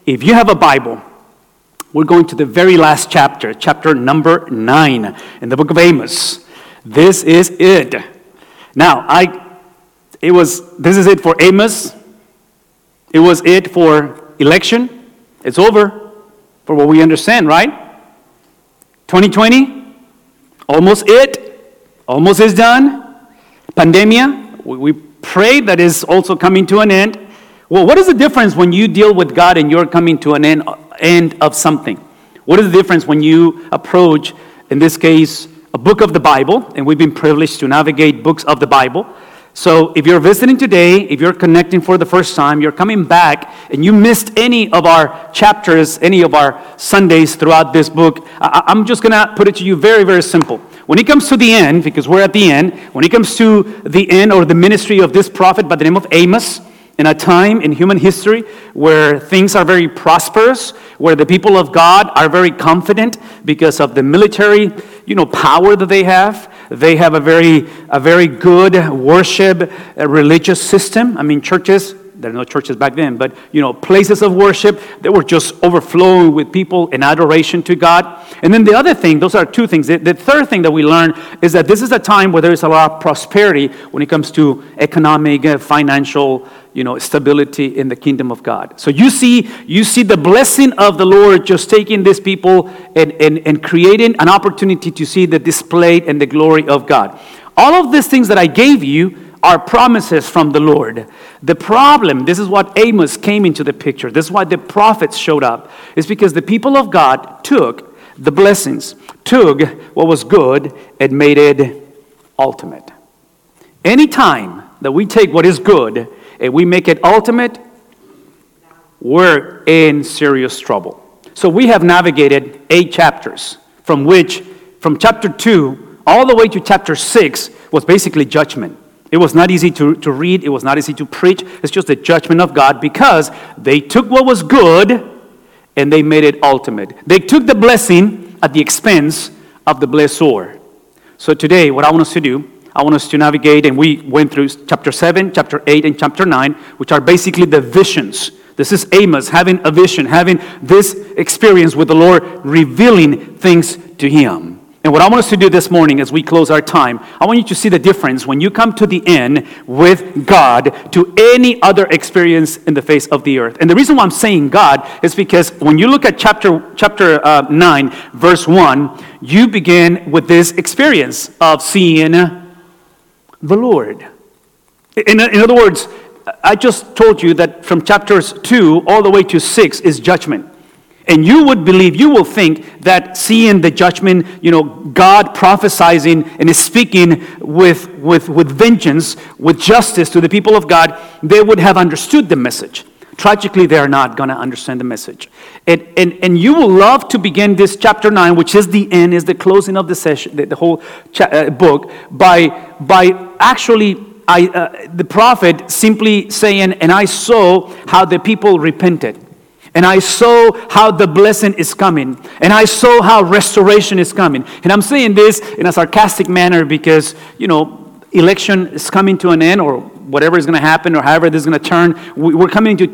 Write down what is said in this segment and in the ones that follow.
If you have a Bible, we're going to the very last chapter, chapter number 9 in the book of Amos. This is it. Now, this is it for Amos. It was it for election. It's over for what we understand, right? 2020, almost it. Almost is done. Pandemia, we pray that is also coming to an end. Well, what is the difference when you deal with God and you're coming to an end of something? What is the difference when you approach, in this case, a book of the Bible? And we've been privileged to navigate books of the Bible. So if you're visiting today, if you're connecting for the first time, you're coming back, and you missed any of our chapters, any of our Sundays throughout this book, I'm just going to put it to you very, very simple. When it comes to the end, because we're at the end, when it comes to the end or the ministry of this prophet by the name of Amos, in a time in human history where things are very prosperous, where the people of God are very confident because of the military, power that they have. They have a very good worship, religious system. I mean, churches, there are no churches back then, but, places of worship that were just overflowing with people in adoration to God. And then the other thing, those are two things. The third thing that we learn is that this is a time where there is a lot of prosperity when it comes to economic, financial, stability in the kingdom of God. So you see the blessing of the Lord just taking these people and creating an opportunity to see the display and the glory of God. All of these things that I gave you are promises from the Lord. The problem, this is what Amos came into the picture. This is why the prophets showed up. Is because the people of God took the blessings, took what was good and made it ultimate. Anytime that we take what is good and we make it ultimate, we're in serious trouble. So we have navigated 8 chapters, from chapter 2 all the way to chapter 6 was basically judgment. It was not easy to read. It was not easy to preach. It's just the judgment of God because they took what was good and they made it ultimate. They took the blessing at the expense of the blessor. So today, what I want us to do, I want us to navigate, and we went through chapter 7, chapter 8, and chapter 9, which are basically the visions. This is Amos having a vision, having this experience with the Lord, revealing things to him. And what I want us to do this morning as we close our time, I want you to see the difference when you come to the end with God to any other experience in the face of the earth. And the reason why I'm saying God is because when you look at chapter 9, verse 1, you begin with this experience of seeing the Lord. In other words, I just told you that from chapters 2 all the way to 6 is judgment. And you will think that seeing the judgment, God prophesizing and speaking with vengeance, with justice to the people of God, they would have understood the message. Tragically, they are not going to understand the message. And you will love to begin this chapter 9, which is the end, is the closing of the session, the whole book, by actually the prophet simply saying, and I saw how the people repented. And I saw how the blessing is coming. And I saw how restoration is coming. And I'm saying this in a sarcastic manner because, election is coming to an end, or whatever is going to happen, or however this is going to turn. We're coming into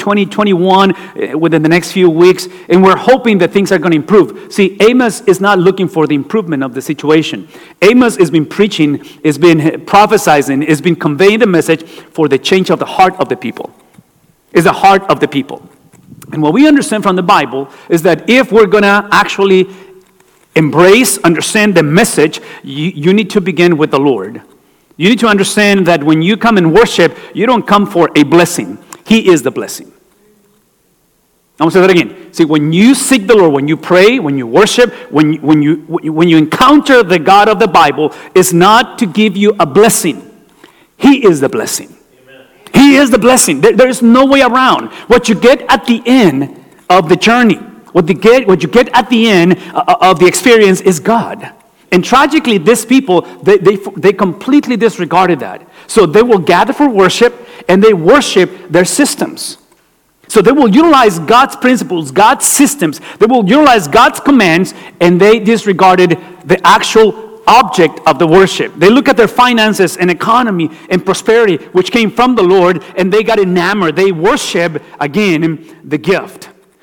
2021 within the next few weeks, and we're hoping that things are going to improve. See, Amos is not looking for the improvement of the situation. Amos has been preaching, has been prophesizing, has been conveying the message for the change of the heart of the people. It's the heart of the people. And what we understand from the Bible is that if we're going to actually understand the message, you need to begin with the Lord. You need to understand that when you come and worship, you don't come for a blessing. He is the blessing. I'm going to say that again. See, when you seek the Lord, when you pray, when you worship, when you encounter the God of the Bible, it's not to give you a blessing. He is the blessing. He is the blessing. There is no way around. What you get at the end of the journey, what you get at the end of the experience is God. And tragically, these people, they completely disregarded that. So they will gather for worship, and they worship their systems. So they will utilize God's principles, God's systems. They will utilize God's commands, and they disregarded the actual object of the worship. They look at their finances and economy and prosperity, which came from the Lord, and they got enamored. They worship, again, the gift.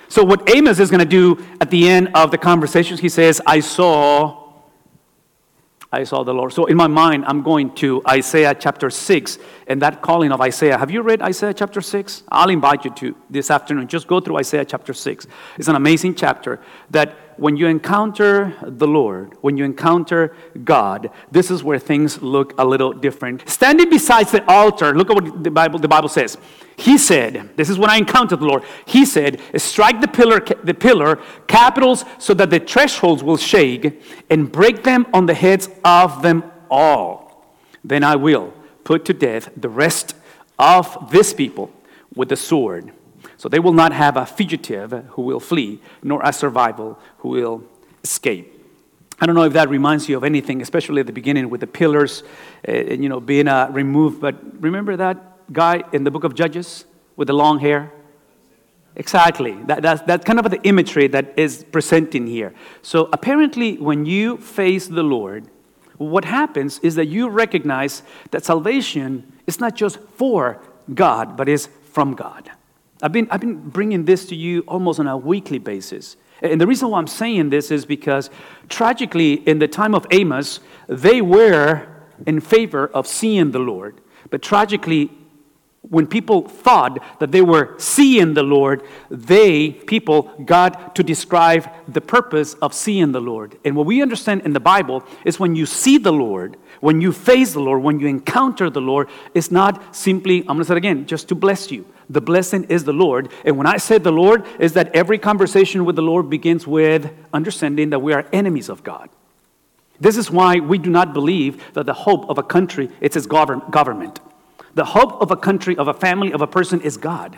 So what Amos is going to do at the end of the conversation, he says, I saw the Lord. So in my mind, I'm going to Isaiah chapter 6 and that calling of Isaiah. Have you read Isaiah chapter 6? I'll invite you to this afternoon. Just go through Isaiah chapter 6. It's an amazing chapter that when you encounter the Lord, when you encounter God, this is where things look a little different. Standing beside the altar, look at what the Bible says. He said, this is when I encountered the Lord. He said, strike the pillar capitals so that the thresholds will shake and break them on the heads of them all. Then I will put to death the rest of this people with the sword. So they will not have a fugitive who will flee, nor a survival who will escape. I don't know if that reminds you of anything, especially at the beginning with the pillars, being removed. But remember that guy in the book of Judges with the long hair? Exactly. That's kind of the imagery that is presenting here. So apparently when you face the Lord, what happens is that you recognize that salvation is not just for God, but is from God. I've been bringing this to you almost on a weekly basis. And the reason why I'm saying this is because tragically in the time of Amos, they were in favor of seeing the Lord. But tragically, when people thought that they were seeing the Lord, people got to describe the purpose of seeing the Lord. And what we understand in the Bible is when you see the Lord, when you face the Lord, when you encounter the Lord, it's not simply, I'm going to say it again, just to bless you. The blessing is the Lord. And when I say the Lord, is that every conversation with the Lord begins with understanding that we are enemies of God. This is why we do not believe that the hope of a country is its government. The hope of a country, of a family, of a person is God.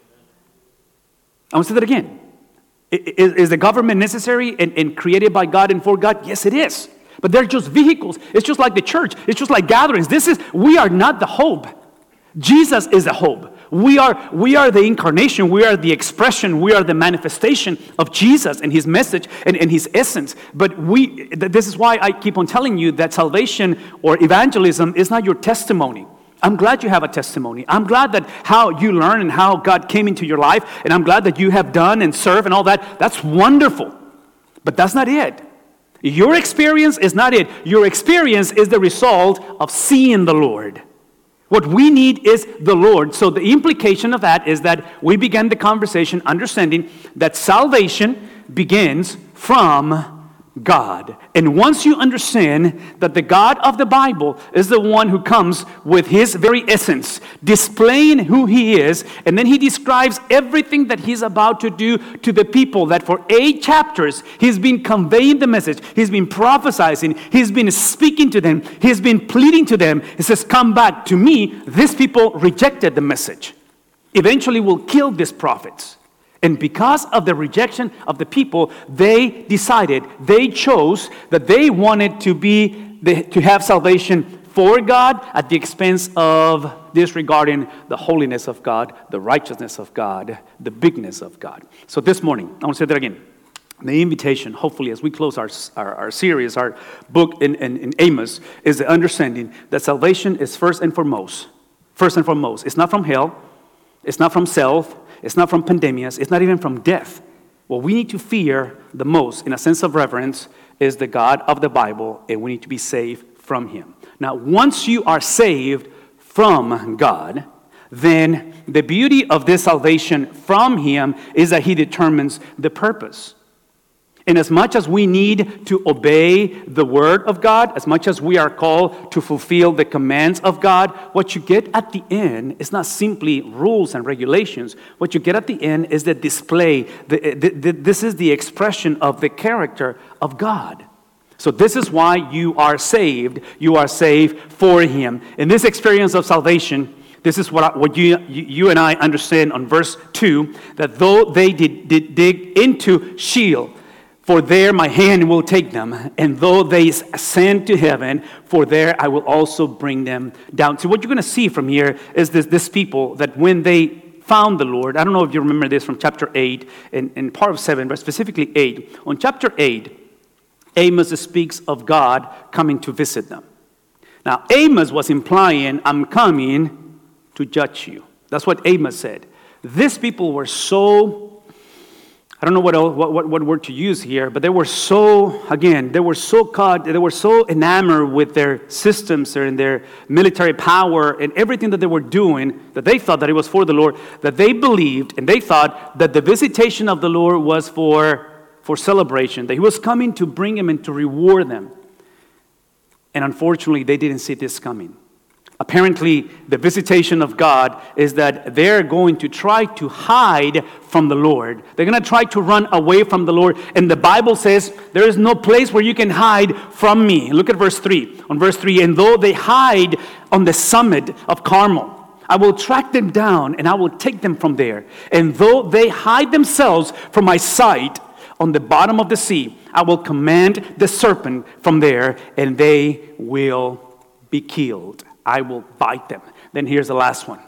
I want to say that again. Is the government necessary and created by God and for God? Yes, it is. But they're just vehicles. It's just like the church. It's just like gatherings. We are not the hope. Jesus is the hope. We are the incarnation. We are the expression. We are the manifestation of Jesus and His message and His essence. But this is why I keep on telling you that salvation or evangelism is not your testimony. I'm glad you have a testimony. I'm glad that how you learn and how God came into your life, and I'm glad that you have done and served and all that. That's wonderful. But that's not it. Your experience is not it. Your experience is the result of seeing the Lord. What we need is the Lord. So the implication of that is that we began the conversation understanding that salvation begins from God. And once you understand that the God of the Bible is the one who comes with His very essence, displaying who He is, and then He describes everything that He's about to do to the people, that for 8 chapters He's been conveying the message, He's been prophesying, He's been speaking to them, He's been pleading to them. He says, come back to me. These people rejected the message. Eventually will kill these prophets. And because of the rejection of the people, they chose that they wanted to have salvation for God at the expense of disregarding the holiness of God, the righteousness of God, the bigness of God. So this morning, I want to say that again. The invitation, hopefully, as we close our series, our book in Amos, is the understanding that salvation is first and foremost. First and foremost. It's not from hell. It's not from self. It's not from pandemics. It's not even from death. What we need to fear the most, in a sense of reverence, is the God of the Bible, and we need to be saved from Him. Now, once you are saved from God, then the beauty of this salvation from Him is that He determines the purpose. And as much as we need to obey the Word of God, as much as we are called to fulfill the commands of God, what you get at the end is not simply rules and regulations. What you get at the end is the display. This is the expression of the character of God. So this is why you are saved. You are saved for Him. In this experience of salvation, this is what you and I understand on verse 2, that though they did dig into Sheol, for there my hand will take them, and though they ascend to heaven, for there I will also bring them down. So what you're going to see from here is this people that when they found the Lord, I don't know if you remember this from chapter 8 and part of 7, but specifically 8. On chapter 8, Amos speaks of God coming to visit them. Now, Amos was implying, I'm coming to judge you. That's what Amos said. These people were so I don't know what word to use here, but they were so caught, they were so enamored with their systems and their military power and everything that they were doing, that they thought that it was for the Lord, that they believed and they thought that the visitation of the Lord was for celebration, that he was coming to bring them and to reward them. And unfortunately, they didn't see this coming. Apparently, the visitation of God is that they're going to try to hide from the Lord. They're going to try to run away from the Lord. And the Bible says, there is no place where you can hide from me. Look at verse 3. On verse 3, and though they hide on the summit of Carmel, I will track them down and I will take them from there. And though they hide themselves from my sight on the bottom of the sea, I will command the serpent from there and they will be killed. I will bite them. Then here's the last one.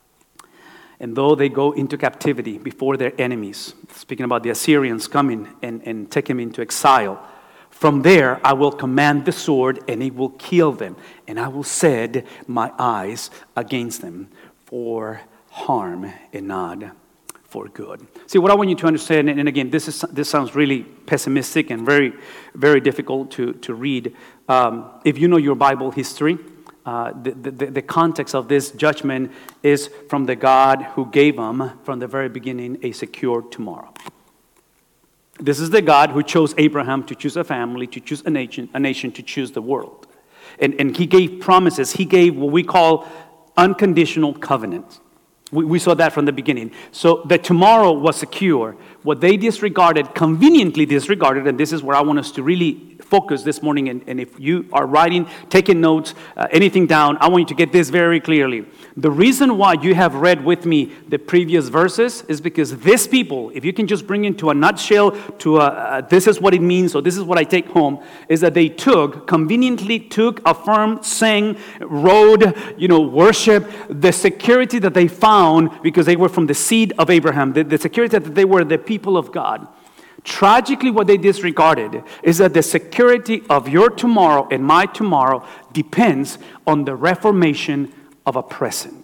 And though they go into captivity before their enemies, speaking about the Assyrians coming and take them into exile, from there I will command the sword and it will kill them. And I will set my eyes against them for harm and not for good. See, what I want you to understand, and again, this sounds really pessimistic and very, very difficult to read. If you know your Bible history, the context of this judgment is from the God who gave them from the very beginning a secure tomorrow. This is the God who chose Abraham to choose a family, to choose a nation, to choose the world. And he gave promises. He gave what we call unconditional covenants. We saw that from the beginning. So the tomorrow was secure. What they disregarded, conveniently disregarded, and this is where I want us to really focus this morning. And if you are writing, taking notes, anything down, I want you to get this very clearly. The reason why you have read with me the previous verses is because this people, if you can just bring into a nutshell to this is what it means, or this is what I take home, is that they conveniently took, affirmed, sang, rode, worship, the security that they found because they were from the seed of Abraham, the security that they were the people of God. Tragically, what they disregarded is that the security of your tomorrow and my tomorrow depends on the reformation of a present.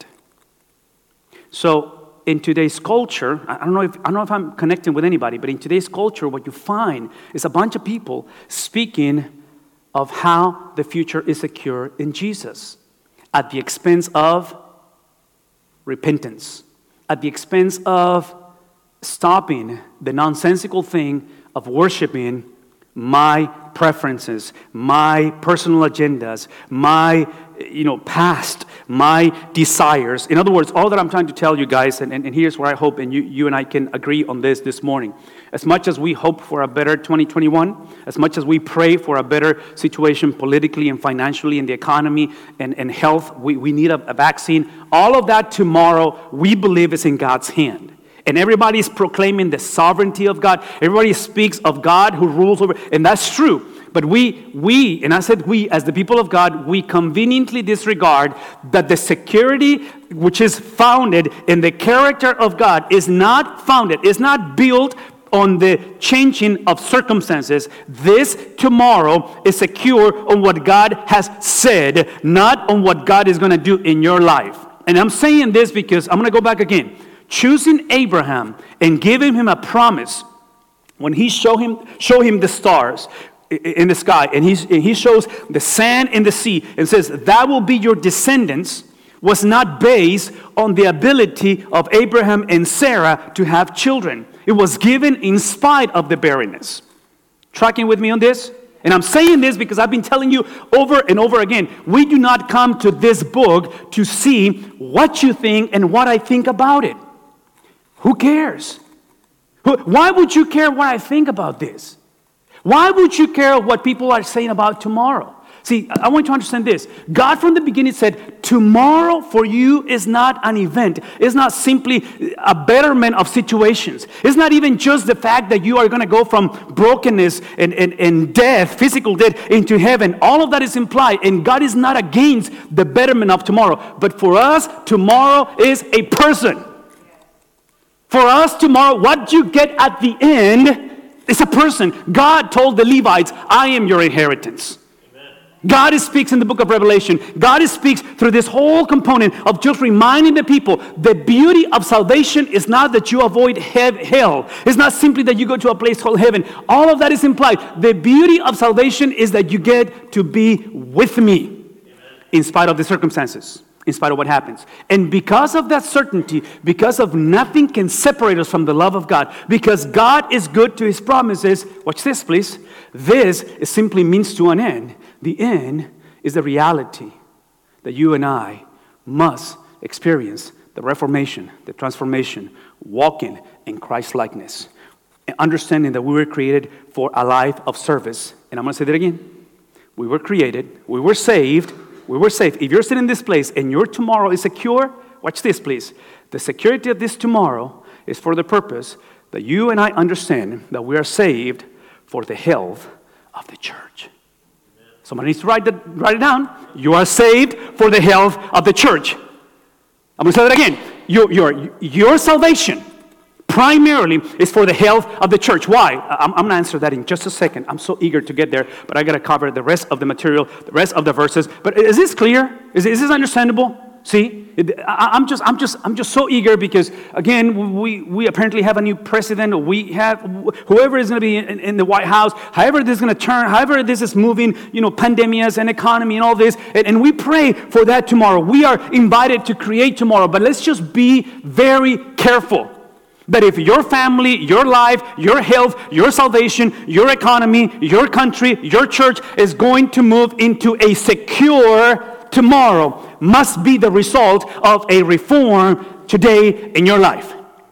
So in today's culture, I don't know if I'm connecting with anybody, but in today's culture, what you find is a bunch of people speaking of how the future is secure in Jesus at the expense of repentance, at the expense of stopping the nonsensical thing of worshiping my preferences, my personal agendas, my past, my desires. In other words, all that I'm trying to tell you guys, and here's where I hope, and you and I can agree on this morning. As much as we hope for a better 2021, as much as we pray for a better situation politically and financially in the economy and health, we need a vaccine. All of that tomorrow, we believe is in God's hand. And everybody is proclaiming the sovereignty of God. Everybody speaks of God who rules over, and that's true. But we, and I said we, as the people of God, we conveniently disregard that the security which is founded in the character of God is not built on the changing of circumstances. This tomorrow is secure on what God has said, not on what God is going to do in your life. And I'm saying this because I'm going to go back again. Choosing Abraham and giving him a promise when he show him the stars in the sky, and he shows the sand in the sea and says that will be your descendants, was not based on the ability of Abraham and Sarah to have children. It was given in spite of the barrenness. Tracking with me on this? And I'm saying this because I've been telling you over and over again, we do not come to this book to see what you think and what I think about it. Who cares? Why would you care what I think about this? Why would you care what people are saying about tomorrow? See, I want you to understand this. God from the beginning said, tomorrow for you is not an event. It's not simply a betterment of situations. It's not even just the fact that you are going to go from brokenness and death, physical death, into heaven. All of that is implied, and God is not against the betterment of tomorrow. But for us, tomorrow is a person. For us, tomorrow, what you get at the end is a person. God told the Levites, I am your inheritance. Amen. God speaks in the book of Revelation. God speaks through this whole component of just reminding the people the beauty of salvation is not that you avoid hell. It's not simply that you go to a place called heaven. All of that is implied. The beauty of salvation is that you get to be with me in spite of the circumstances, in spite of what happens. And because of that certainty, because of nothing can separate us from the love of God, because God is good to his promises, watch this please, this is simply means to an end. The end is the reality that you and I must experience the reformation, the transformation, walking in Christ-likeness, and understanding that we were created for a life of service. And I'm going to say that again. We were created, we were saved. If you're sitting in this place and your tomorrow is secure, watch this please. The security of this tomorrow is for the purpose that you and I understand that we are saved for the health of the church. Somebody needs to write it down. You are saved for the health of the church. I'm going to say that again. Your salvation primarily is for the health of the church. Why? I'm going to answer that in just a second. I'm so eager to get there, but I got to cover the rest of the material, the rest of the verses. But is this clear? Is this understandable? See, I'm just so eager because, again, we apparently have a new president. We have whoever is going to be in the White House, however this is going to turn, however this is moving, pandemias and economy and all this. And we pray for that tomorrow. We are invited to create tomorrow. But let's just be very careful that if your family, your life, your health, your salvation, your economy, your country, your church is going to move into a secure tomorrow, must be the result of a reform today in your life.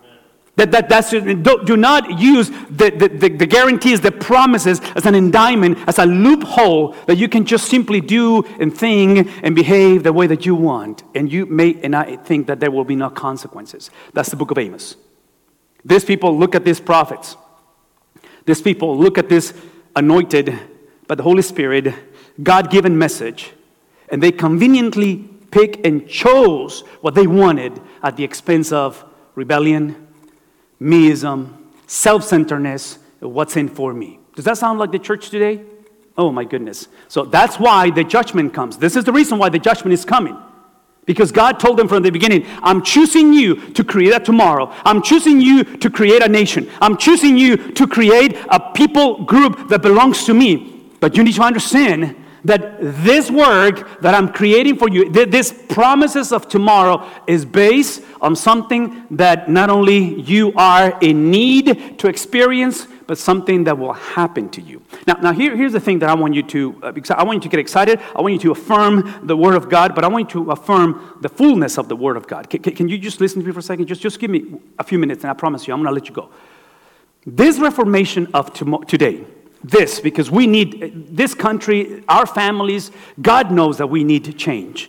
Do not use the guarantees, the promises as an indictment, as a loophole that you can just simply do and think and behave the way that you want. And you may and I think that there will be no consequences. That's the book of Amos. These people look at these prophets. These people look at this anointed by the Holy Spirit, God-given message, and they conveniently pick and chose what they wanted at the expense of rebellion, meism, self-centeredness, what's in for me. Does that sound like the church today? Oh my goodness. So that's why the judgment comes. This is the reason why the judgment is coming. Because God told them from the beginning, I'm choosing you to create a tomorrow. I'm choosing you to create a nation. I'm choosing you to create a people group that belongs to me. But you need to understand that this work that I'm creating for you, this promises of tomorrow is based on something that not only you are in need to experience, but something that will happen to you. Now here's the thing that I want you to, because I want you to get excited. I want you to affirm the Word of God, but I want you to affirm the fullness of the Word of God. Can you just listen to me for a second? Just give me a few minutes, and I promise you, I'm going to let you go. This reformation of today, because we need this country, our families, God knows that we need to change.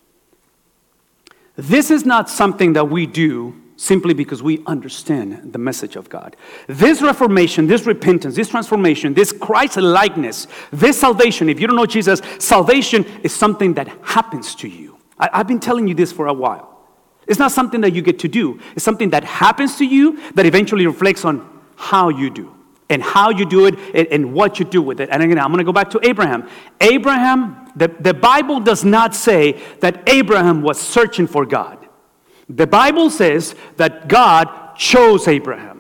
This is not something that we do simply because we understand the message of God. This reformation, this repentance, this transformation, this Christ-likeness, this salvation, if you don't know Jesus, salvation is something that happens to you. I've been telling you this for a while. It's not something that you get to do. It's something that happens to you that eventually reflects on how you do. And how you do it and what you do with it. And again, I'm going to go back to Abraham. Abraham, the Bible does not say that Abraham was searching for God. The Bible says that God chose Abraham.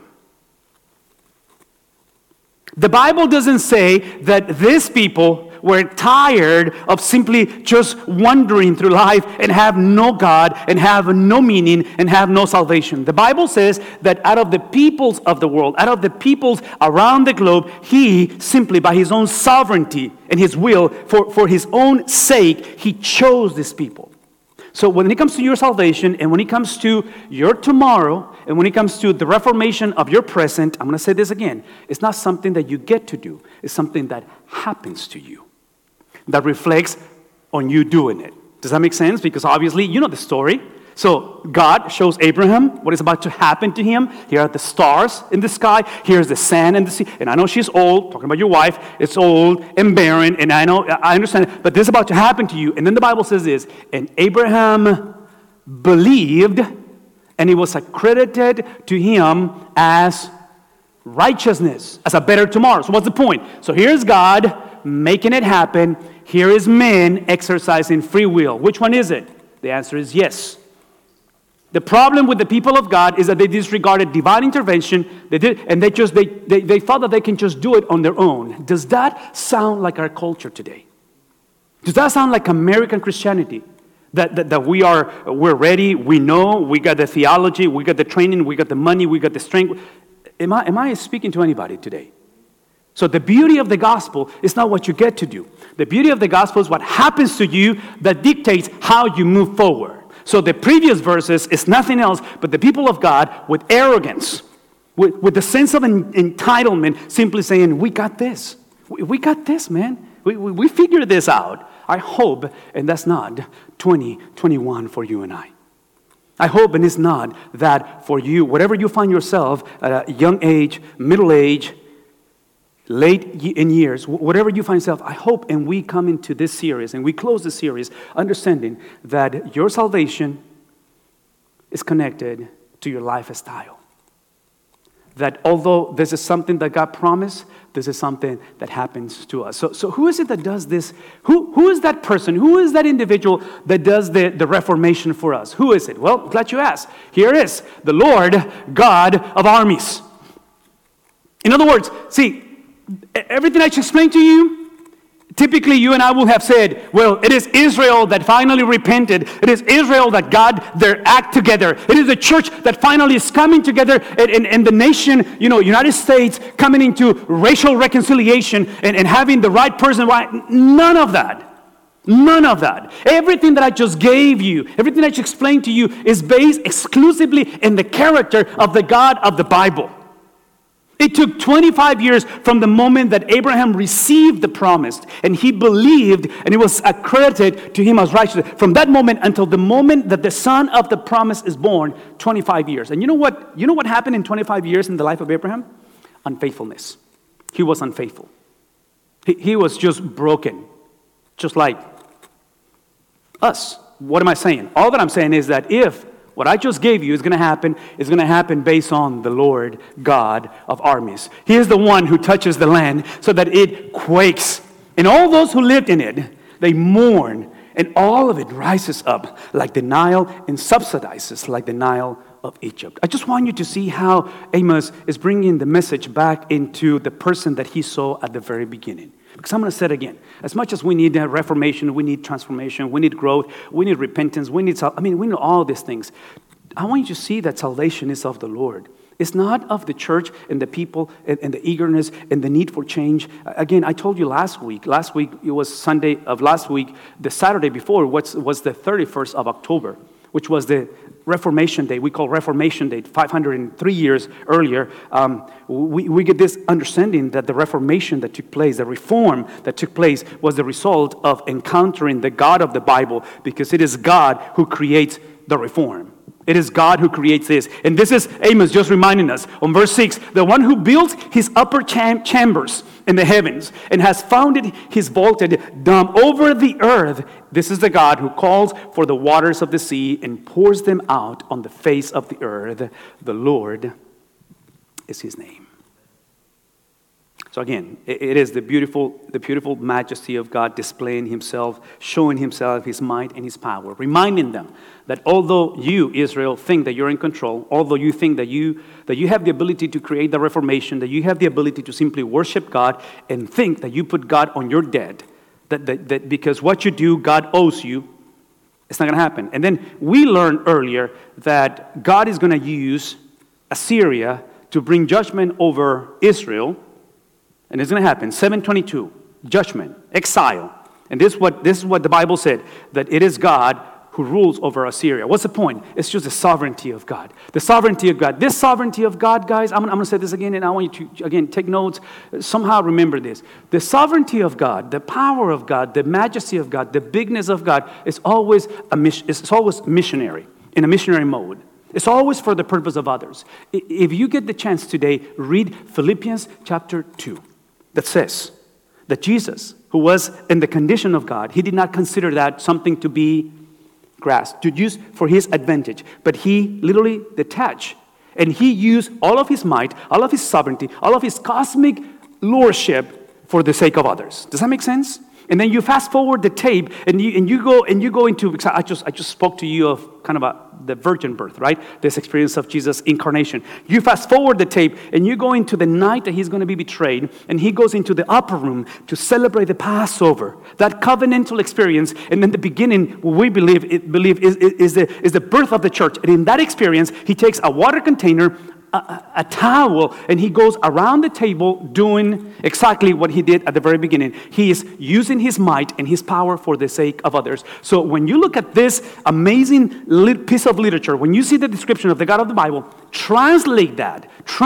The Bible doesn't say that these people were tired of simply just wandering through life and have no God and have no meaning and have no salvation. The Bible says that out of the peoples of the world, out of the peoples around the globe, he simply by his own sovereignty and his will, for his own sake, he chose these people. So when it comes to your salvation and when it comes to your tomorrow and when it comes to the reformation of your present, I'm going to say this again, it's not something that you get to do. It's something that happens to you that reflects on you doing it. Does that make sense? Because obviously you know the story. So God shows Abraham what is about to happen to him. Here are the stars in the sky. Here's the sand in the sea. And I know she's old, talking about your wife. It's old and barren, and I understand it. But this is about to happen to you. And then the Bible says this, and Abraham believed, and it was accredited to him as righteousness, as a better tomorrow. So what's the point? So here's God making it happen. here is man exercising free will. Which one is it? The answer is yes. The problem with the people of God is that they disregarded divine intervention. They thought that they can just do it on their own. Does that sound like our culture today? Does that sound like American Christianity? That we're ready, we know, we got the theology, we got the training, we got the money, we got the strength. Am I speaking to anybody today? So the beauty of the gospel is not what you get to do. The beauty of the gospel is what happens to you that dictates how you move forward. So the previous verses is nothing else but the people of God with arrogance, with the sense of entitlement, simply saying, we got this. We got this, man. We figured this out. I hope, and that's not 2021 for you and I. I hope, and it's not that for you, whatever you find yourself at a young age, middle age, late in years, whatever you find yourself, I hope, and we come into this series, and we close the series understanding that your salvation is connected to your lifestyle. That although this is something that God promised, this is something that happens to us. So who is it that does this? Who is that person? Who is that individual that does the reformation for us? Who is it? Well, glad you asked. Here it is, the Lord God of armies. In other words, see, everything I just explained to you, typically you and I will have said, well, it is Israel that finally repented. It is Israel that got their act together. It is the church that finally is coming together, and the nation, United States, coming into racial reconciliation and having the right person. Right? None of that. None of that. Everything that I just gave you, everything I just explained to you is based exclusively in the character of the God of the Bible. It took 25 years from the moment that Abraham received the promise and he believed and it was accredited to him as righteous. From that moment until the moment that the son of the promise is born, 25 years. And you know what happened in 25 years in the life of Abraham? Unfaithfulness. He was unfaithful. He was just broken, just like us. What am I saying? All that I'm saying is that if what I just gave you is going to happen based on the Lord God of armies. He is the one who touches the land so that it quakes. And all those who lived in it, they mourn. And all of it rises up like the Nile and subsidizes like the Nile of Egypt. I just want you to see how Amos is bringing the message back into the person that he saw at the very beginning. Because I'm going to say it again. As much as we need reformation, we need transformation, we need growth, we need repentance, we need all these things. I want you to see that salvation is of the Lord. It's not of the church and the people and the eagerness and the need for change. Again, I told you last week it was Sunday of last week, the Saturday before was the 31st of October, which was the Reformation Day. We call Reformation Day 503 years earlier. We get this understanding that the Reformation that took place, the reform that took place, was the result of encountering the God of the Bible, because it is God who creates the reform. It is God who creates this. And this is Amos just reminding us on verse 6, the one who built his upper chambers in the heavens and has founded his vaulted dome over the earth. This is the God who calls for the waters of the sea and pours them out on the face of the earth. The Lord is his name. So again, it is the beautiful majesty of God displaying himself, showing himself his might and his power, reminding them that although you, Israel, think that you're in control, although you think that you have the ability to create the reformation, that you have the ability to simply worship God and think that you put God on your debt, that because what you do, God owes you, it's not going to happen. And then we learned earlier that God is going to use Assyria to bring judgment over Israel. And it's going to happen. 722, judgment, exile. And this is what the Bible said, that it is God who rules over Assyria. What's the point? It's just the sovereignty of God. The sovereignty of God. This sovereignty of God, guys, I'm going to say this again, and I want you to, again, take notes. Somehow remember this. The sovereignty of God, the power of God, the majesty of God, the bigness of God is always missionary, in a missionary mode. It's always for the purpose of others. If you get the chance today, read Philippians chapter 2. That says that Jesus, who was in the condition of God, he did not consider that something to be grasped, to use for his advantage. But he literally detached, and he used all of his might, all of his sovereignty, all of his cosmic lordship for the sake of others. Does that make sense? And then you fast forward the tape, and you go into. I just spoke to you of kind of the virgin birth, right? This experience of Jesus' incarnation. You fast forward the tape, and you go into the night that he's going to be betrayed, and he goes into the upper room to celebrate the Passover, that covenantal experience. And then the beginning, what we believe is the birth of the church. And in that experience, he takes a water container, a towel, and he goes around the table doing exactly what he did at the very beginning. He is using his might and his power for the sake of others. So when you look at this amazing piece of literature, when you see the description of the God of the Bible, translate that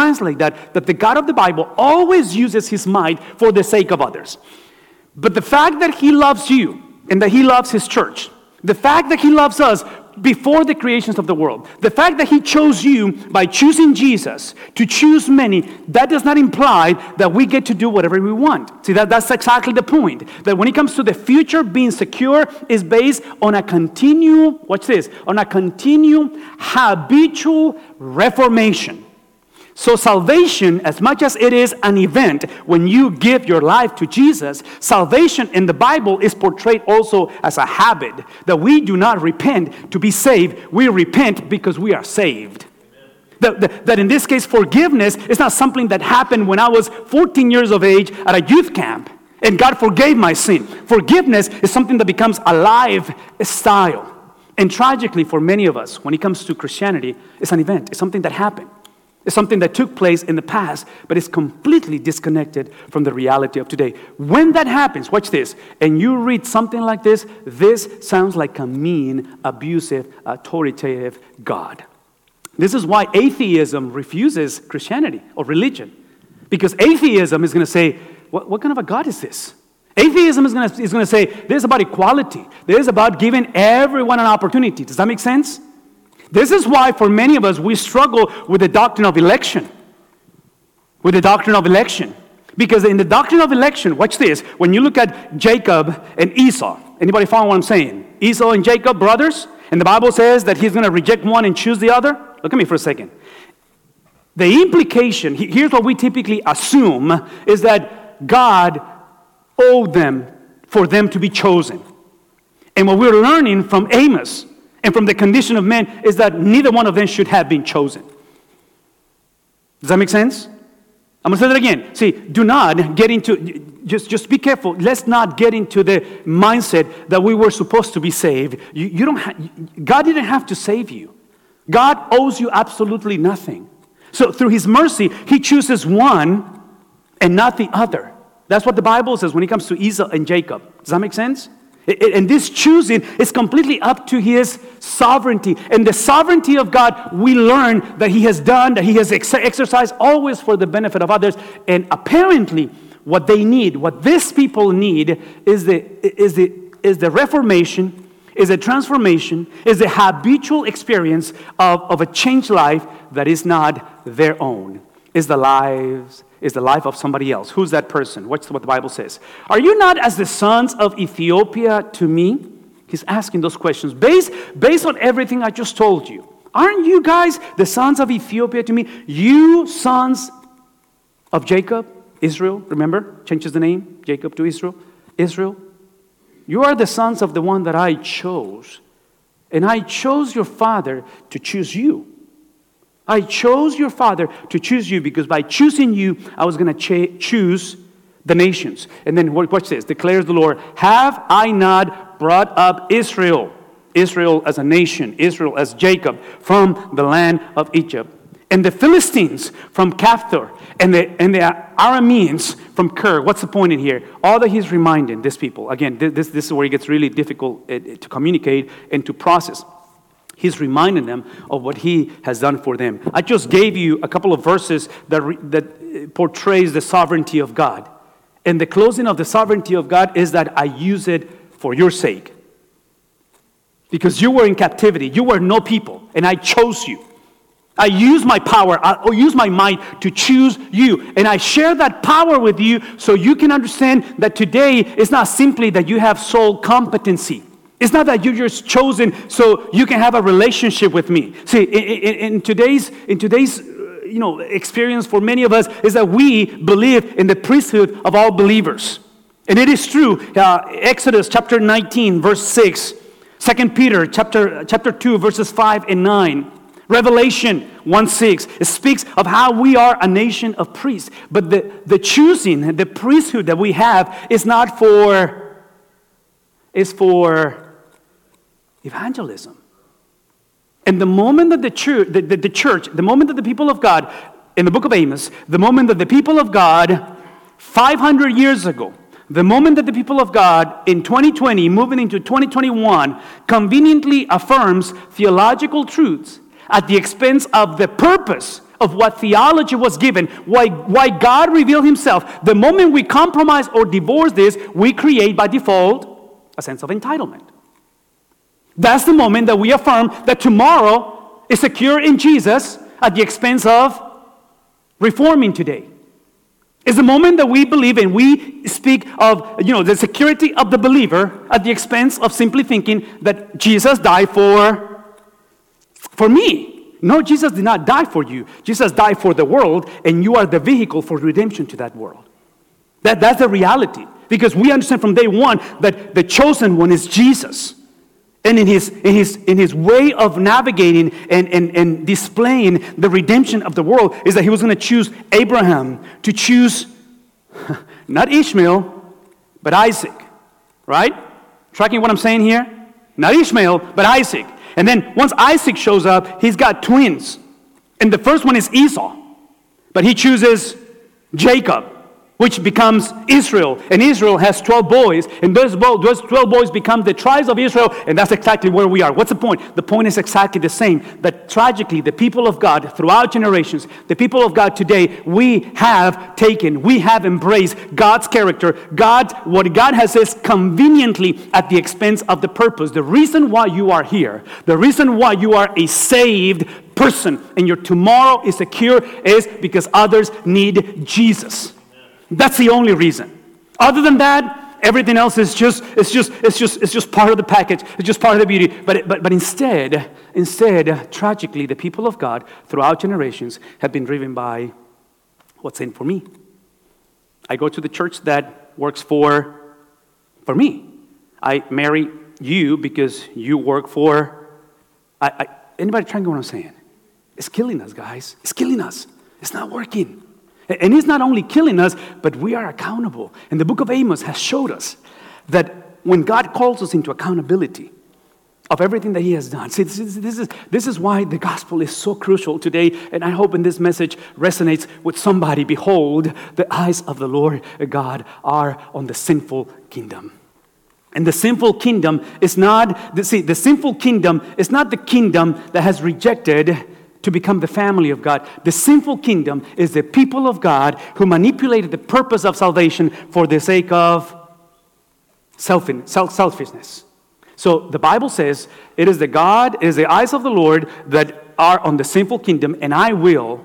the God of the Bible always uses his might for the sake of others. But the fact that he loves you and that he loves his church, the fact that he loves us before the creations of the world, the fact that he chose you by choosing Jesus to choose many, that does not imply that we get to do whatever we want. See, that's exactly the point. That when it comes to the future being secure is based on a continual, watch this, on a continual habitual reformation. So salvation, as much as it is an event when you give your life to Jesus, salvation in the Bible is portrayed also as a habit, that we do not repent to be saved, we repent because we are saved. That in this case, forgiveness is not something that happened when I was 14 years of age at a youth camp and God forgave my sin. Forgiveness is something that becomes a lifestyle. And tragically for many of us, when it comes to Christianity, it's an event, it's something that happened. It's something that took place in the past, but it's completely disconnected from the reality of today. When that happens, watch this, and you read something like this sounds like a mean, abusive, authoritative God. This is why atheism refuses Christianity or religion. Because atheism is going to say, what kind of a God is this? Atheism is going to say, this is about equality. This is about giving everyone an opportunity. Does that make sense? This is why for many of us we struggle with the doctrine of election. Because in the doctrine of election, watch this, when you look at Jacob and Esau, anybody follow what I'm saying? Esau and Jacob, brothers, and the Bible says that he's going to reject one and choose the other. Look at me for a second. The implication, here's what we typically assume, is that God owed them for them to be chosen. And what we're learning from Amos and from the condition of men is that neither one of them should have been chosen. Does that make sense? I'm going to say that again. See, do not get into, just be careful. Let's not get into the mindset that we were supposed to be saved. God didn't have to save you. God owes you absolutely nothing. So through his mercy, he chooses one and not the other. That's what the Bible says when it comes to Esau and Jacob. Does that make sense? And this choosing is completely up to his sovereignty. And the sovereignty of God, we learn that he has done, that he has exercised always for the benefit of others. And apparently, what they need, what these people need, is the reformation, is a transformation, is a habitual experience of a changed life that is not their own. Is the life of somebody else. Who's that person? What's what the Bible says? Are you not as the sons of Ethiopia to me? He's asking those questions based on everything I just told you. Aren't you guys the sons of Ethiopia to me? You sons of Jacob, Israel, remember? Changes the name, Jacob to Israel. Israel. You are the sons of the one that I chose. And I chose your father to choose you. I chose your father to choose you because by choosing you, I was going to choose the nations. And then watch this, declares the Lord, have I not brought up Israel as a nation, Israel as Jacob, from the land of Egypt, and the Philistines from Caphtor, and the Arameans from Ker. What's the point in here? All that he's reminding these people, again, this is where it gets really difficult to communicate and to process. He's reminding them of what he has done for them. I just gave you a couple of verses that portrays the sovereignty of God. And the closing of the sovereignty of God is that I use it for your sake. Because you were in captivity. You were no people. And I chose you. I use my power. I use my might to choose you. And I share that power with you so you can understand that today it's not simply that you have sole competency. It's not that you're just chosen so you can have a relationship with me. See, in today's experience for many of us is that we believe in the priesthood of all believers. And it is true, Exodus chapter 19, verse 6, 2 Peter chapter 2, verses 5 and 9, Revelation 1:6, it speaks of how we are a nation of priests. But the choosing, the priesthood that we have is for evangelism. And the moment that the church, the moment that the people of God, in the book of Amos, the moment that the people of God 500 years ago, the moment that the people of God in 2020, moving into 2021, conveniently affirms theological truths at the expense of the purpose of what theology was given, why God revealed himself. The moment we compromise or divorce this, we create by default a sense of entitlement. That's the moment that we affirm that tomorrow is secure in Jesus at the expense of reforming today. It's the moment that we believe and we speak of, the security of the believer at the expense of simply thinking that Jesus died for me. No, Jesus did not die for you. Jesus died for the world, and you are the vehicle for redemption to that world. That's the reality. Because we understand from day one that the chosen one is Jesus. And in his way of navigating and displaying the redemption of the world is that he was going to choose Abraham to choose not Ishmael, but Isaac. Right? Tracking what I'm saying here? Not Ishmael, but Isaac. And then once Isaac shows up, he's got twins. And the first one is Esau. But he chooses Jacob, which becomes Israel. And Israel has 12 boys. And those 12 boys become the tribes of Israel. And that's exactly where we are. What's the point? The point is exactly the same. That tragically, the people of God throughout generations, the people of God today, we have embraced God's character. What God has said conveniently at the expense of the purpose. The reason why you are here, the reason why you are a saved person and your tomorrow is secure is because others need Jesus. That's the only reason. Other than that, everything else is just part of the package. It's just part of the beauty. But instead, tragically, the people of God throughout generations have been driven by what's in for me. I go to the church that works for me. I marry you because you work for. Anybody trying to get what I'm saying? It's killing us, guys. It's killing us. It's not working. And it's not only killing us, but we are accountable. And the book of Amos has showed us that when God calls us into accountability of everything that he has done. See, this is why the gospel is so crucial today. And I hope in this message resonates with somebody. Behold, the eyes of the Lord God are on the sinful kingdom. And the sinful kingdom is not, the sinful kingdom is not the kingdom that has rejected to become the family of God. The sinful kingdom is the people of God who manipulated the purpose of salvation for the sake of selfishness. So the Bible says it is the eyes of the Lord that are on the sinful kingdom, and I will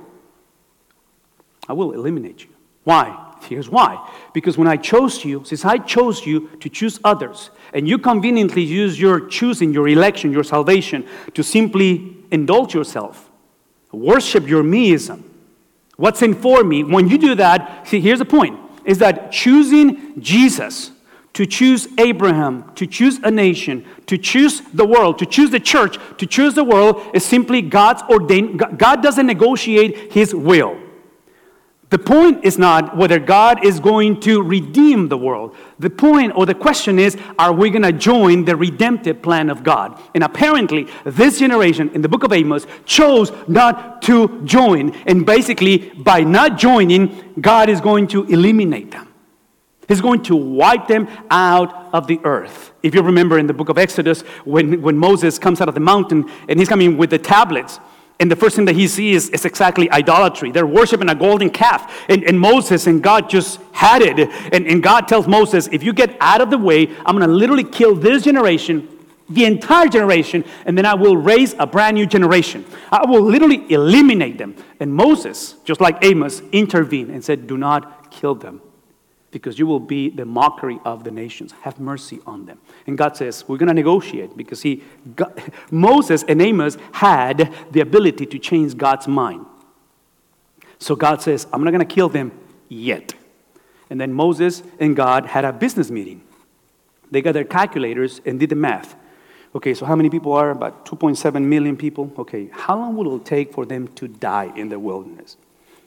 eliminate you. Why? Here's why. Because when I chose you to choose others, and you conveniently use your choosing, your election, your salvation to simply indulge yourself, worship your meism. What's in for me? When you do that, see, here's the point, is that choosing Jesus, to choose Abraham, to choose a nation, to choose the world, to choose the church, to choose the world is simply God's ordained. God doesn't negotiate his will. The point is not whether God is going to redeem the world. The point or the question is, are we going to join the redemptive plan of God? And apparently, this generation in the book of Amos chose not to join. And basically, by not joining, God is going to eliminate them. He's going to wipe them out of the earth. If you remember in the book of Exodus, when Moses comes out of the mountain and he's coming with the tablets, and the first thing that he sees is exactly idolatry. They're worshiping a golden calf. And Moses and God just had it. And God tells Moses, if you get out of the way, I'm going to literally kill this generation, the entire generation, and then I will raise a brand new generation. I will literally eliminate them. And Moses, just like Amos, intervened and said, do not kill them, because you will be the mockery of the nations. Have mercy on them. And God says, we're going to negotiate, because Moses and Amos had the ability to change God's mind. So God says, I'm not going to kill them yet. And then Moses and God had a business meeting. They got their calculators and did the math. Okay, so how many people are? About 2.7 million people. Okay, how long will it take for them to die in the wilderness?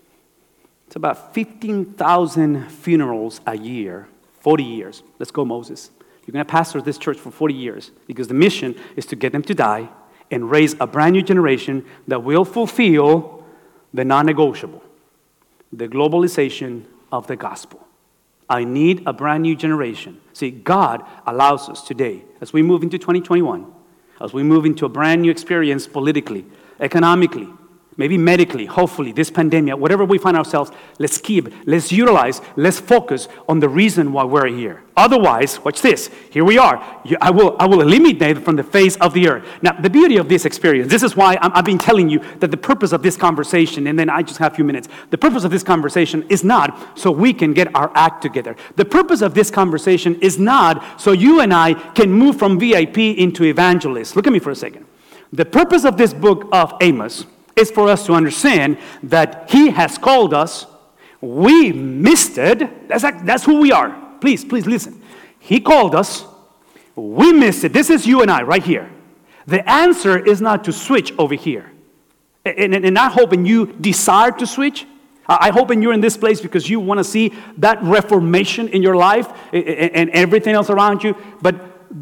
It's about 15,000 funerals a year, 40 years. Let's go, Moses. You're going to pastor this church for 40 years because the mission is to get them to die and raise a brand new generation that will fulfill the non-negotiable, the globalization of the gospel. I need a brand new generation. See, God allows us today, as we move into 2021, as we move into a brand new experience politically, economically, maybe medically, hopefully, this pandemic, whatever we find ourselves, let's utilize, let's focus on the reason why we're here. Otherwise, watch this, here we are. I will eliminate from the face of the earth. Now, the beauty of this experience, this is why I've been telling you that the purpose of this conversation, and then I just have a few minutes, the purpose of this conversation is not so we can get our act together. The purpose of this conversation is not so you and I can move from VIP into evangelist. Look at me for a second. The purpose of this book of Amos is for us to understand that he has called us. We missed it. That's who we are. Please listen. He called us. We missed it. This is you and I right here. The answer is not to switch over here. And I hope and you desire to switch. I hope and you're in this place because you want to see that reformation in your life and everything else around you. But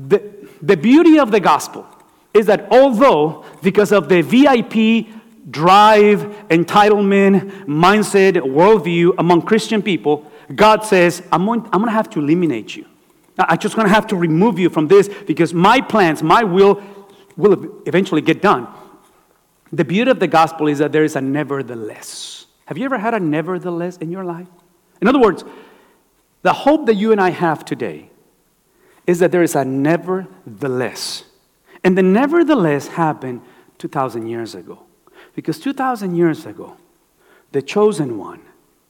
the beauty of the gospel is that although because of the VIP drive, entitlement, mindset, worldview among Christian people, God says, I'm going to have to eliminate you. I'm just going to have to remove you from this because my plans, my will eventually get done. The beauty of the gospel is that there is a nevertheless. Have you ever had a nevertheless in your life? In other words, the hope that you and I have today is that there is a nevertheless. And the nevertheless happened 2,000 years ago. Because 2,000 years ago, the chosen one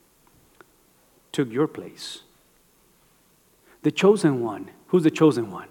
took your place. The chosen one. Who's the chosen one?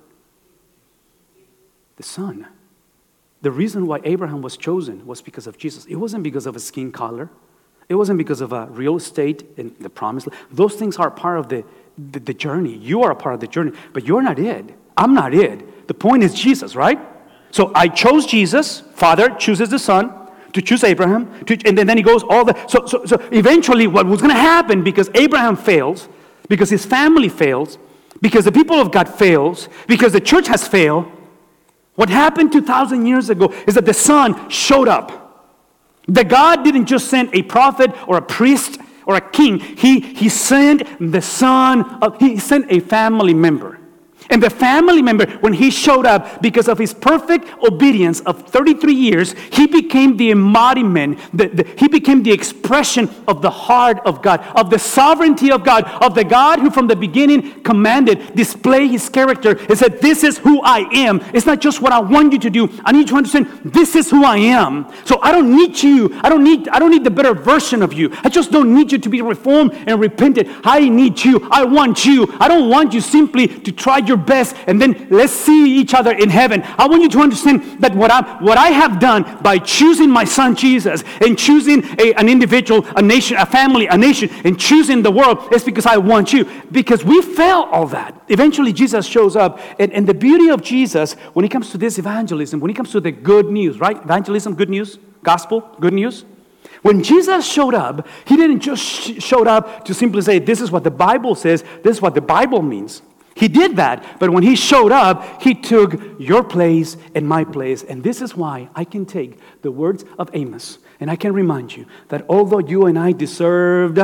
The Son. The reason why Abraham was chosen was because of Jesus. It wasn't because of his skin color. It wasn't because of a real estate in the promised land. Those things are part of the journey. You are a part of the journey, but you're not it. I'm not it. The point is Jesus, right? So I chose Jesus. Father chooses the Son to choose Abraham, and then he goes so eventually what was going to happen, because Abraham fails, because his family fails, because the people of God fails, because the church has failed, what happened 2,000 years ago is that the Son showed up. That God didn't just send a prophet or a priest or a king. He sent the Son, he sent a family member. And the family member, when he showed up, because of his perfect obedience of 33 years, he became the embodiment, he became the expression of the heart of God, of the sovereignty of God, of the God who from the beginning commanded, display his character, and said, this is who I am. It's not just what I want you to do. I need you to understand, this is who I am. So I don't need you. I don't need the better version of you. I just don't need you to be reformed and repented. I need you. I want you. I don't want you simply to try your best and then let's see each other in heaven. I want you to understand that what I have done by choosing my Son Jesus and choosing an individual, a nation, a family, a nation, and choosing the world is because I want you. Because we failed all that. Eventually Jesus shows up, and the beauty of Jesus when it comes to this evangelism, when it comes to the good news, right? Evangelism, good news, gospel, good news. When Jesus showed up, he didn't just showed up to simply say, this is what the Bible says, this is what the Bible means. He did that, but when he showed up, he took your place and my place. And this is why I can take the words of Amos and I can remind you that although you and I deserved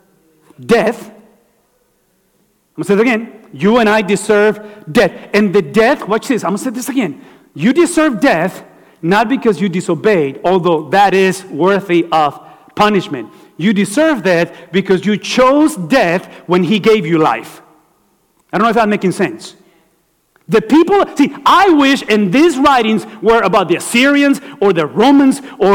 death, I'm going to say it again, you and I deserve death. And the death, watch this, I'm going to say this again. You deserve death not because you disobeyed, although that is worthy of punishment. You deserve death because you chose death when he gave you life. I don't know if that's making sense. The people, see, I wish in these writings were about the Assyrians or the Romans or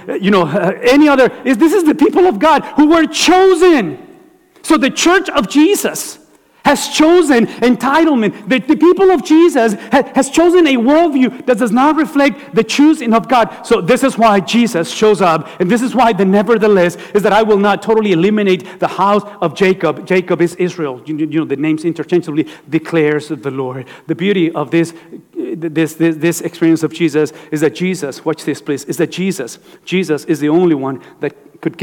any other. This is the people of God who were chosen. So the church of Jesus has chosen entitlement. The people of Jesus has chosen a worldview that does not reflect the choosing of God. So this is why Jesus shows up, and this is why the nevertheless is that I will not totally eliminate the house of Jacob. Jacob is Israel. You know the names interchangeably, declares the Lord. The beauty of this experience of Jesus is that Jesus, watch this please, is that Jesus is the only one that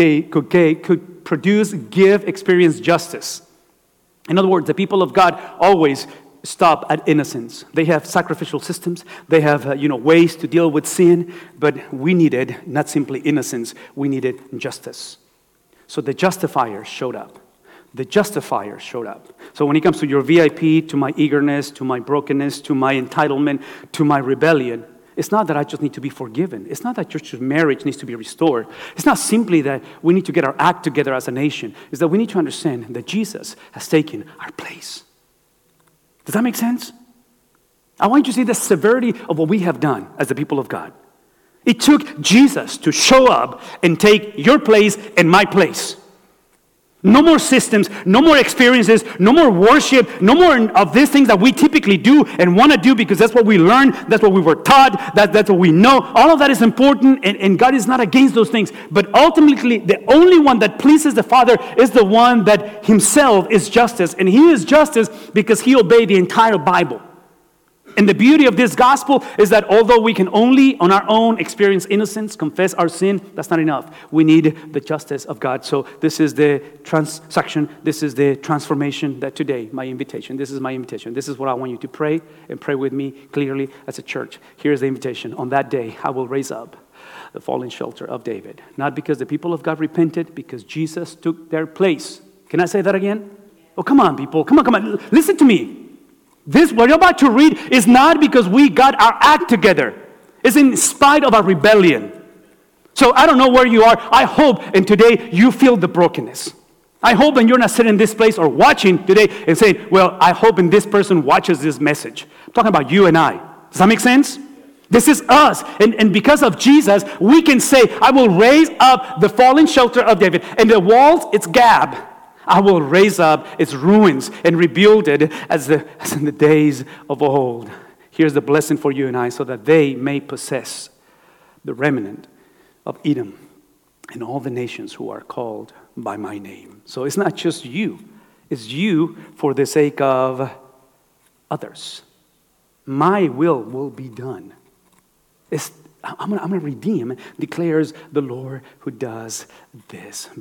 could produce, give, experience justice. In other words, the people of God always stop at innocence. They have sacrificial systems. They have, ways to deal with sin. But we needed not simply innocence. We needed justice. So the justifier showed up. The justifier showed up. So when it comes to your VIP, to my eagerness, to my brokenness, to my entitlement, to my rebellion, it's not that I just need to be forgiven. It's not that church marriage needs to be restored. It's not simply that we need to get our act together as a nation. It's that we need to understand that Jesus has taken our place. Does that make sense? I want you to see the severity of what we have done as the people of God. It took Jesus to show up and take your place and my place. No more systems, no more experiences, no more worship, no more of these things that we typically do and want to do because that's what we learned, that's what we were taught, that's what we know. All of that is important, and God is not against those things. But ultimately, the only one that pleases the Father is the one that himself is justice. And he is justice because he obeyed the entire Bible. And the beauty of this gospel is that although we can only on our own experience innocence, confess our sin, that's not enough. We need the justice of God. So this is the transaction. This is the transformation that today, my invitation. This is my invitation. This is what I want you to pray and pray with me clearly as a church. Here's the invitation. On that day, I will raise up the fallen shelter of David. Not because the people of God repented, because Jesus took their place. Can I say that again? Oh, come on, people. Come on. Listen to me. This, what you're about to read, is not because we got our act together. It's in spite of our rebellion. So I don't know where you are. I hope, and today you feel the brokenness. I hope, and you're not sitting in this place or watching today and saying, well, I hope and this person watches this message. I'm talking about you and I. Does that make sense? This is us. And because of Jesus, we can say, I will raise up the fallen shelter of David. And the walls, it's Gab. I will raise up its ruins and rebuild it as in the days of old. Here's the blessing for you and I, so that they may possess the remnant of Edom and all the nations who are called by my name. So it's not just you. It's you for the sake of others. My will be done. I'm going to redeem, declares the Lord who does this.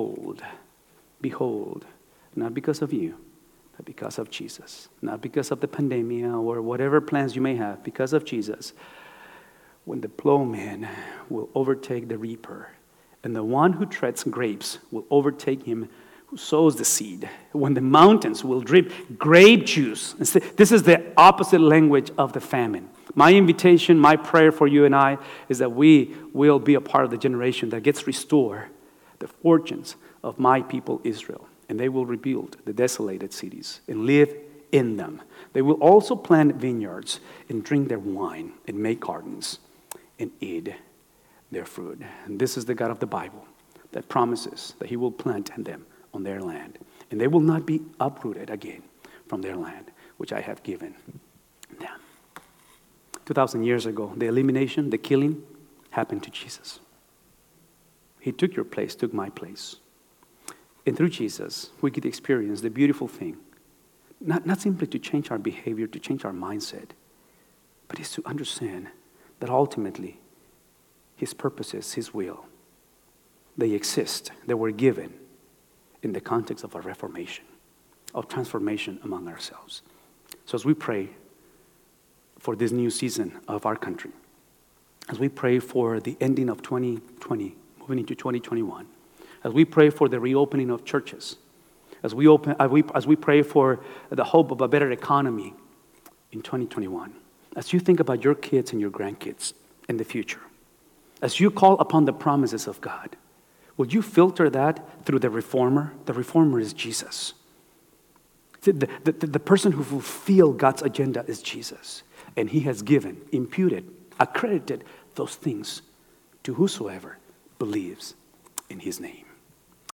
Behold, not because of you, but because of Jesus. Not because of the pandemic or whatever plans you may have, because of Jesus. When the plowman will overtake the reaper, and the one who treads grapes will overtake him who sows the seed. When the mountains will drip grape juice. This is the opposite language of the famine. My invitation, my prayer for you and I is that we will be a part of the generation that gets restored the fortunes of my people Israel, and they will rebuild the desolated cities and live in them. They will also plant vineyards and drink their wine and make gardens and eat their fruit. And this is the God of the Bible that promises that he will plant them on their land, and they will not be uprooted again from their land, which I have given them. 2,000 years ago, the elimination, the killing happened to Jesus. He took your place, took my place. And through Jesus, we get to experience the beautiful thing, not simply to change our behavior, to change our mindset, but it's to understand that ultimately his purposes, his will, they exist, they were given in the context of a reformation, of transformation among ourselves. So as we pray for this new season of our country, as we pray for the ending of 2020, moving into 2021, as we pray for the reopening of churches, as we pray for the hope of a better economy in 2021, as you think about your kids and your grandkids in the future, as you call upon the promises of God, will you filter that through the reformer? The reformer is Jesus. The person who will fulfill God's agenda is Jesus. And he has given, imputed, accredited those things to whosoever believes in his name.